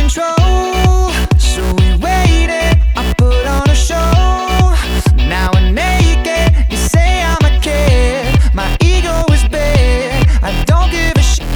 control, so we waited. I put on a show. Now we're naked. You say I'm a kid. My ego is big. I don't give a shit.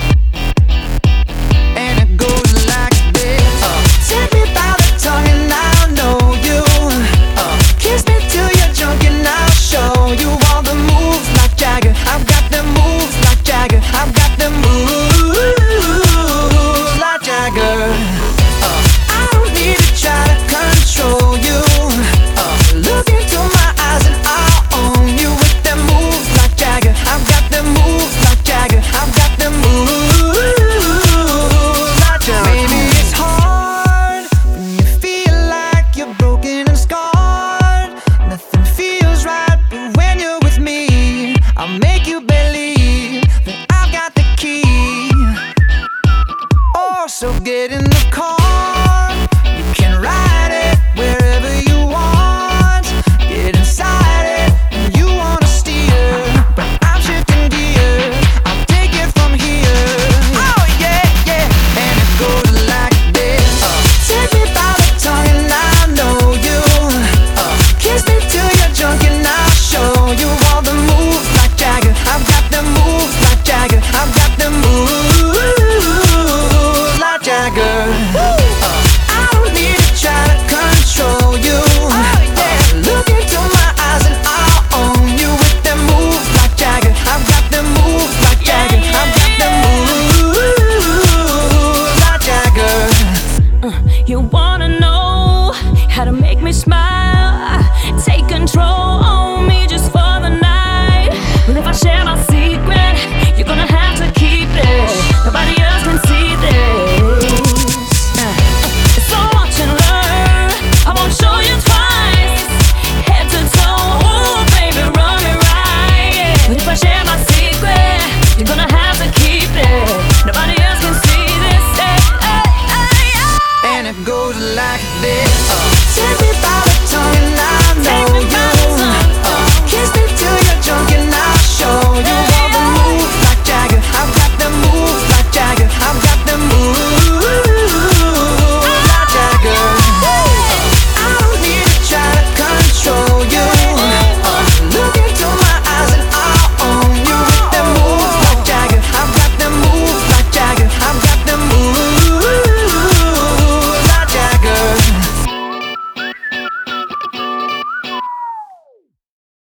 And it goes like this. Take me by the tongue and I'll know you. Kiss me till you're drunk and I'll show you all the moves like Jagger. I've got the moves like Jagger. I've got the moves like Jagger. I don't need to try to control you. Look into my eyes and I'll own you with them moves like Jagger. I've got the moves like Jagger. I've got the moves like Jagger. Maybe it's hard when you feel like you're broken and scarred. Nothing feels right, but when you're with me, I'll make you believe that I've got the key. Oh, so get in the car. You can ride it wherever you want. Get inside it and you wanna steer, but I'm shifting gears. I'll take it from here. Oh yeah, yeah. And it goes like this. Take me by the tongue and I'll know you. Kiss me till you're drunk and I'll show you all the moves like Jagger. I've got the moves like Jagger. I've got the moves like Jagger. I don't need to try to control you. Look into my eyes and I'll own you with them moves like Jagger. I've got them moves like Jagger. I've got them moves like Jagger. You wanna know how to make me smile?